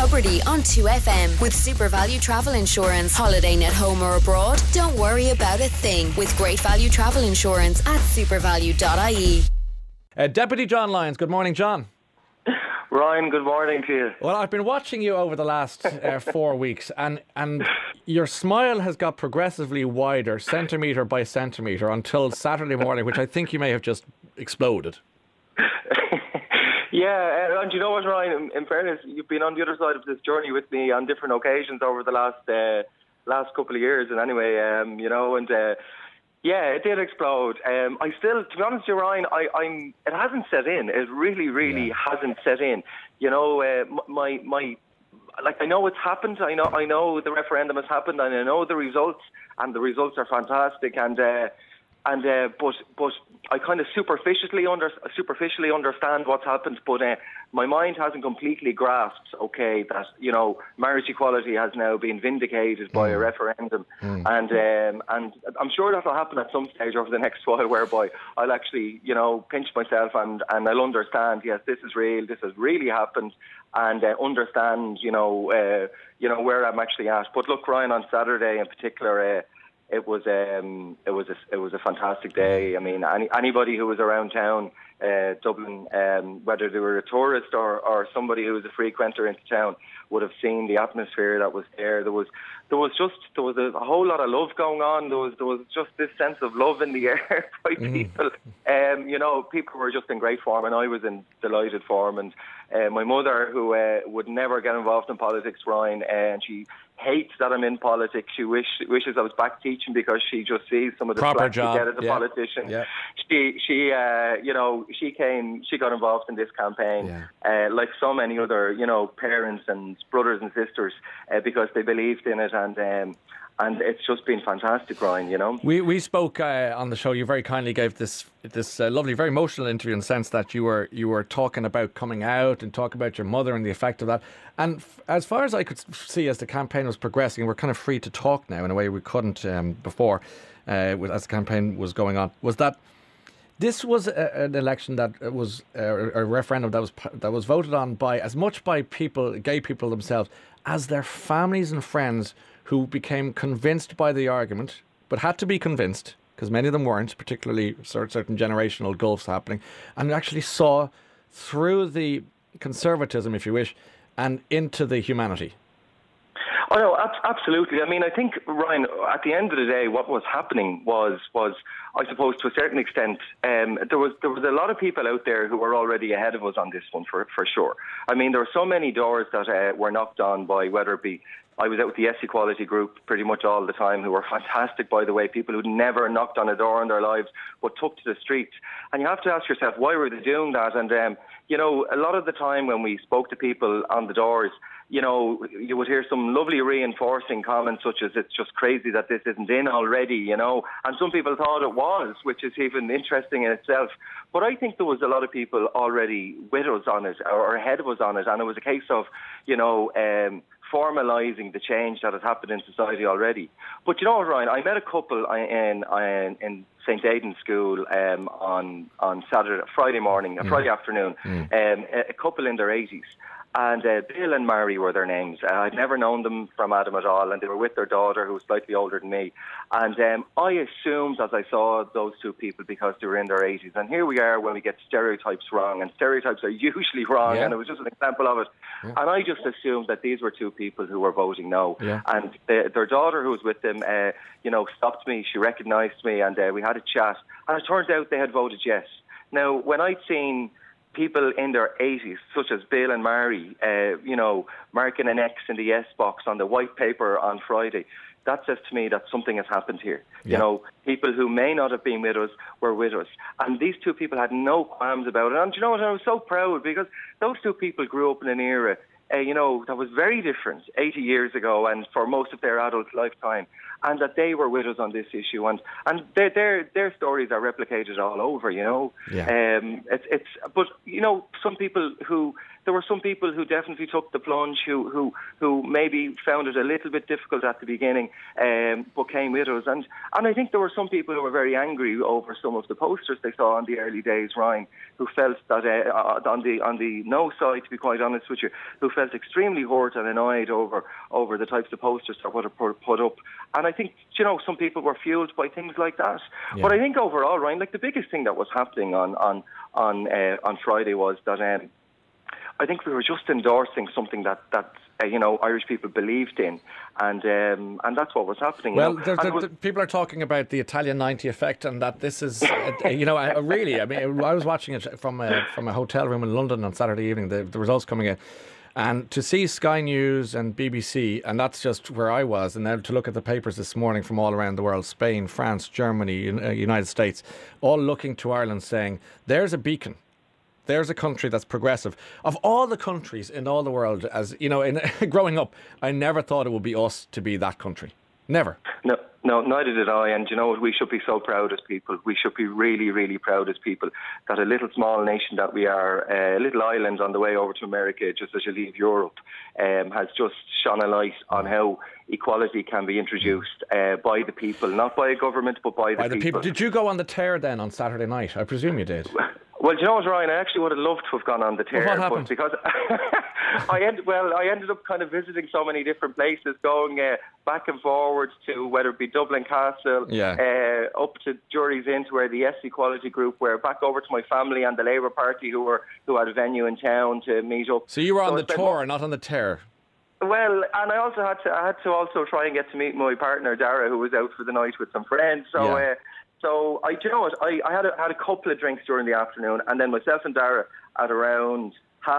Tubridy on 2FM with Super Value Travel Insurance. Holidaying at home or abroad? Don't worry about a thing with Great Value Travel Insurance at supervalue.ie. Deputy John Lyons, good morning, John. Ryan, good morning to you. Well, I've been watching you over the last 4 weeks, and your smile has got progressively wider, centimetre by centimetre, until Saturday morning, which I think you may have just exploded. Yeah, and you know what, Ryan? In fairness, you've been on the other side of this journey with me on different occasions over the last couple of years, and anyway, yeah, it did explode. I still, to be honest with you, Ryan, it hasn't set in. It really hasn't set in. You know, I know it's happened. I know the referendum has happened, and I know the results are fantastic. But I kind of superficially understand what's happened, but my mind hasn't completely grasped, okay, that, you know, marriage equality has now been vindicated by a referendum, and I'm sure that'll happen at some stage over the next while, whereby I'll actually, you know, pinch myself and I'll understand, yes, this is real, this has really happened, and understand, you know, where I'm actually at. But look, Ryan, on Saturday in particular, it was a fantastic day. I mean, anybody who was around town, Dublin, whether they were a tourist or somebody who was a frequenter into town, would have seen the atmosphere that was there. There was a whole lot of love going on. There was just this sense of love in the air by people. You know, people were just in great form, and I was in delighted form. And my mother, who would never get involved in politics, Ryan, and she hates that I'm in politics. She wishes I was back teaching, because she just sees some of the slack you get as a politician. Yeah. She got involved in this campaign, like so many other, you know, parents and brothers and sisters, because they believed in it, and it's just been fantastic, Ryan, you know. We spoke on the show. You very kindly gave this lovely, very emotional interview, in the sense that you were talking about coming out and talking about your mother and the effect of that. And as far as I could see, as the campaign was progressing, we're kind of free to talk now in a way we couldn't before, as the campaign was going on, was that this was an election that was a referendum that was voted on by as much by people, gay people themselves, as their families and friends, who became convinced by the argument, but had to be convinced, because many of them weren't, particularly certain generational gulfs happening, and actually saw through the conservatism, if you wish, and into the humanity. Oh no, absolutely. I mean, I think, Ryan, at the end of the day, what was happening was I suppose, to a certain extent, there was a lot of people out there who were already ahead of us on this one, for sure. I mean, there were so many doors that were knocked on by, whether it be, I was out with the S Equality group pretty much all the time, who were fantastic, by the way, people who'd never knocked on a door in their lives, but took to the streets. And you have to ask yourself, why were they doing that? And, you know, a lot of the time when we spoke to people on the doors, you know, you would hear some lovely reinforcing comments, such as, it's just crazy that this isn't in already, you know. And some people thought it was, which is even interesting in itself. But I think there was a lot of people already with us on it, or ahead of us on it. And it was a case of, you know, formalising the change that has happened in society already. But you know what, Ryan, I met a couple in St. Aidan's School on Friday morning, Friday afternoon, a couple in their 80s. And Bill and Mary were their names. I'd never known them from Adam at all, and they were with their daughter, who was slightly older than me. And I assumed, as I saw those two people, because they were in their 80s. And here we are when we get stereotypes wrong, and stereotypes are usually wrong, and it was just an example of it. Yeah. And I just assumed that these were two people who were voting no. Yeah. And their daughter, who was with them, stopped me. She recognised me, and we had a chat. And it turns out they had voted yes. Now, when I'd seen people in their 80s, such as Bill and Mary, marking an X in the yes box on the white paper on Friday, that says to me that something has happened here. Yeah. You know, people who may not have been with us were with us. And these two people had no qualms about it. And you know what, I was so proud, because those two people grew up in an era, that was very different 80 years ago, and for most of their adult lifetime, and that they were with us on this issue, and their stories are replicated all over, you know. Yeah. But you know, some people who there were some people who definitely took the plunge, who maybe found it a little bit difficult at the beginning, but came with us. And I think there were some people who were very angry over some of the posters they saw on the early days, Ryan, who felt that on the no side, to be quite honest with you, who felt extremely hurt and annoyed over the types of posters that were put up. And I think, some people were fueled by things like that. Yeah. But I think overall, Ryan, like the biggest thing that was happening on Friday was that I think we were just endorsing something that Irish people believed in, and that's what was happening. Well, people are talking about the Italian 90 effect, and that this is, really. I mean, I was watching it from a hotel room in London on Saturday evening. The results coming in. And to see Sky News and BBC, and that's just where I was, and then to look at the papers this morning from all around the world, Spain, France, Germany, United States, all looking to Ireland saying, there's a beacon. There's a country that's progressive. Of all the countries in all the world, as growing up, I never thought it would be us to be that country. Never. No, neither did I. And you know what? We should be so proud as people. We should be really, really proud as people that a little small nation that we are, a little island on the way over to America, just as you leave Europe, has just shone a light on how equality can be introduced by the people, not by a government, but by the people. Did you go on the tear then on Saturday night? I presume you did. Well, you know what, Ryan? I actually would have loved to have gone on the tear. Well, what happened? Because I ended up kind of visiting so many different places, going back and forwards to whether it be Dublin Castle, up to Jury's Inn, where the Yes Equality Group were, back over to my family and the Labour Party who had a venue in town to meet up. So you were on the tour, not on the tear. Well, and I also had to also try and get to meet my partner Dara, who was out for the night with some friends. So. So I had a couple of drinks during the afternoon, and then myself and Dara at around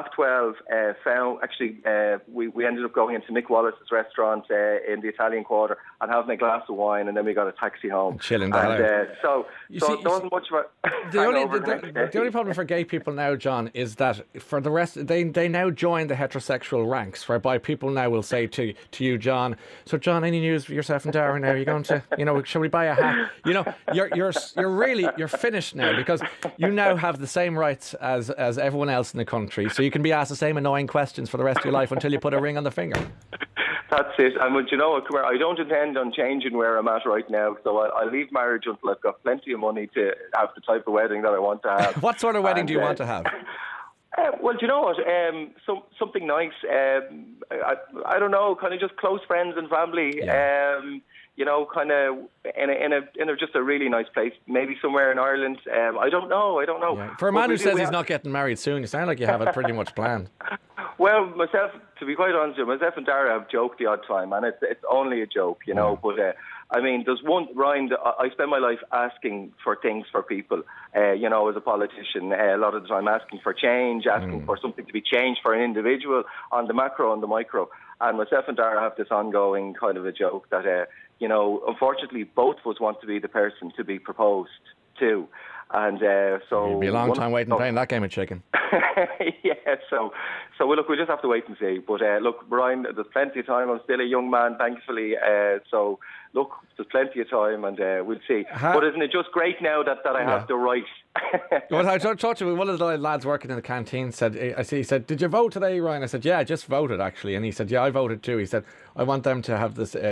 12:30 we ended up going into Mick Wallace's restaurant in the Italian Quarter and having a glass of wine, and then we got a taxi home. Chilling that out. So there wasn't much of the only problem for gay people now, John, is that for the rest, they now join the heterosexual ranks, whereby people now will say to you, John, so John, any news for yourself and Darren now? Are you going to, shall we buy a hat? You're finished now, because you now have the same rights as everyone else in the country. So you can be asked the same annoying questions for the rest of your life until you put a ring on the finger. That's it. And you know what, I don't intend on changing where I'm at right now. So I'll leave marriage until I've got plenty of money to have the type of wedding that I want to have. What sort of wedding do you want to have? Well, do you know what? Something nice. I don't know, kind of just close friends and family. Yeah. Kind of in a just a really nice place, maybe somewhere in Ireland. I don't know. Yeah. For a man who says he's not getting married soon, you sound like you have it pretty much planned. Well, to be quite honest with you, myself and Dara have joked the odd time, and it's only a joke, But there's one, Ryan, I spend my life asking for things for people, as a politician, a lot of the time asking for change, asking for something to be changed for an individual on the macro and the micro. And myself and Dara have this ongoing kind of a joke that, unfortunately, both of us want to be the person to be proposed to. And so it'll be a long time waiting playing that game of chicken. Yeah, so look, we'll just have to wait and see. But look, Brian, there's plenty of time. I'm still a young man, thankfully. So look, there's plenty of time, and we'll see. But isn't it just great now that I have the right? Well, I talked to one of the lads working in the canteen. He said, "Did you vote today, Ryan?" I said, "Yeah, I just voted actually." And he said, "Yeah, I voted too." He said, "I want them to have this.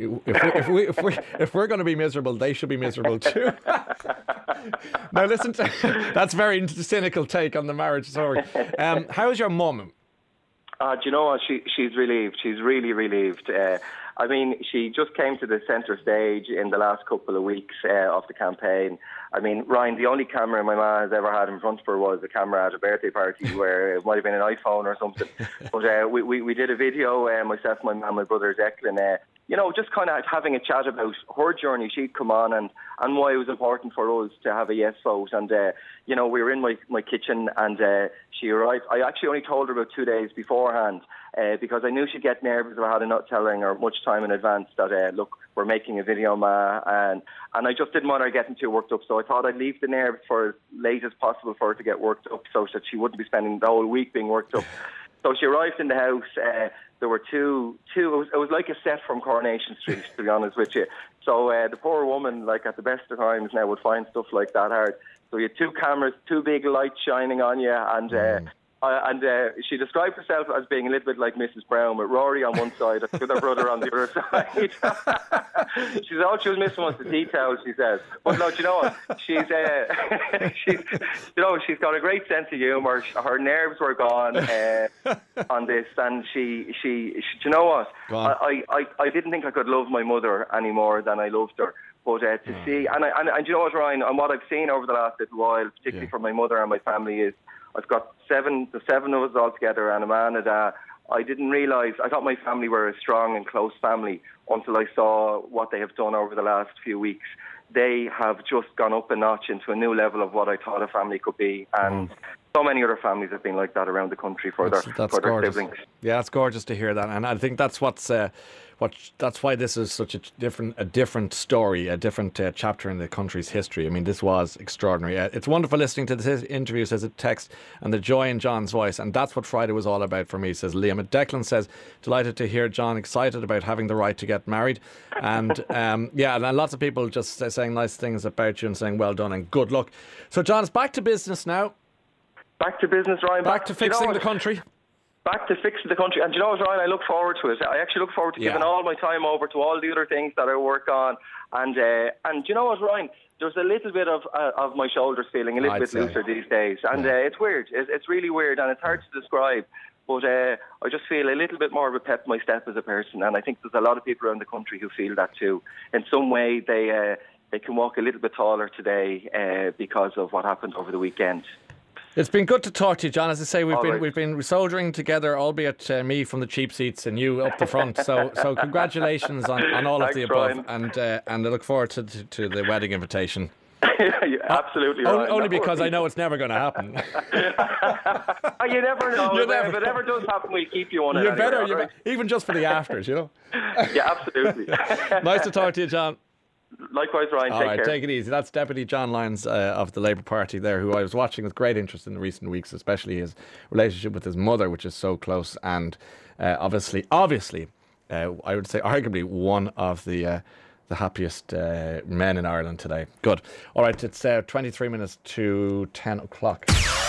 If we're going to be miserable, they should be miserable too." Now listen, that's very cynical take on the marriage story. How's your mum? Do you know what? She's relieved. She's really relieved. She just came to the centre stage in the last couple of weeks of the campaign. Ryan, the only camera my ma has ever had in front of her was a camera at a birthday party where it might have been an iPhone or something. But we did a video, myself, my mum, my brother Declan, just kind of having a chat about her journey. She'd come on and why it was important for us to have a yes vote. And, we were in my kitchen and she arrived. I actually only told her about 2 days beforehand because I knew she'd get nervous if I had not telling her much time in advance that, look, we're making a video, Ma. And I just didn't want her getting too worked up. So I thought I'd leave the nerves for as late as possible for her to get worked up so that she wouldn't be spending the whole week being worked up. So she arrived in the house. There were two. It was like a set from Coronation Street, to be honest with you. So the poor woman, like at the best of times now, would find stuff like that hard. So you had two cameras, two big lights shining on you, and She described herself as being a little bit like Mrs. Brown, with Rory on one side and with her brother on the other side. She said all she was missing was the tea towel, she says. But no, do you know what? She's got a great sense of humour. Her nerves were gone on this, and she do you know what? I didn't think I could love my mother any more than I loved her. But to see, and you know what, Ryan, and what I've seen over the last little while, particularly from my mother and my family, is I've got the seven of us all together and a man and I didn't realise, I thought my family were a strong and close family until I saw what they have done over the last few weeks. They have just gone up a notch into a new level of what I thought a family could be, and so many other families have been like that around the country for their siblings. Yeah, it's gorgeous to hear that, and I think that's that's why this is such a different story, a different chapter in the country's history. I mean, this was extraordinary. It's wonderful listening to this interview, says a text, and the joy in John's voice, and that's what Friday was all about for me, says Liam. And Declan says, delighted to hear John excited about having the right to get married, and and lots of people just saying nice things about you and saying well done and good luck. So John, it's back to business now. Back to business, Ryan. Back to fixing the country. Back to fixing the country. And do you know what, Ryan? I look forward to it. I actually look forward to giving all my time over to all the other things that I work on. And do you know what, Ryan? There's a little bit of my shoulders feeling a little bit looser these days. And it's weird. It's really weird, and it's hard to describe. But I just feel a little bit more of a pep in my step as a person. And I think there's a lot of people around the country who feel that too. In some way, they can walk a little bit taller today because of what happened over the weekend. It's been good to talk to you, John. As I say, we've been soldiering together, albeit me from the cheap seats and you up the front. So congratulations on all of the above, and I look forward to the wedding invitation. You're absolutely right. Only because I know it's never going to happen. You never know. If it ever does happen, we'll keep you on it. You better, even just for the afters, you know. Yeah, absolutely. Nice to talk to you, John. Likewise, Ryan. All right, take it easy. That's Deputy John Lyons of the Labour Party there, who I was watching with great interest in the recent weeks, especially his relationship with his mother, which is so close, and obviously, I would say arguably one of the happiest men in Ireland today. Good. All right, it's 23 minutes to 10 o'clock.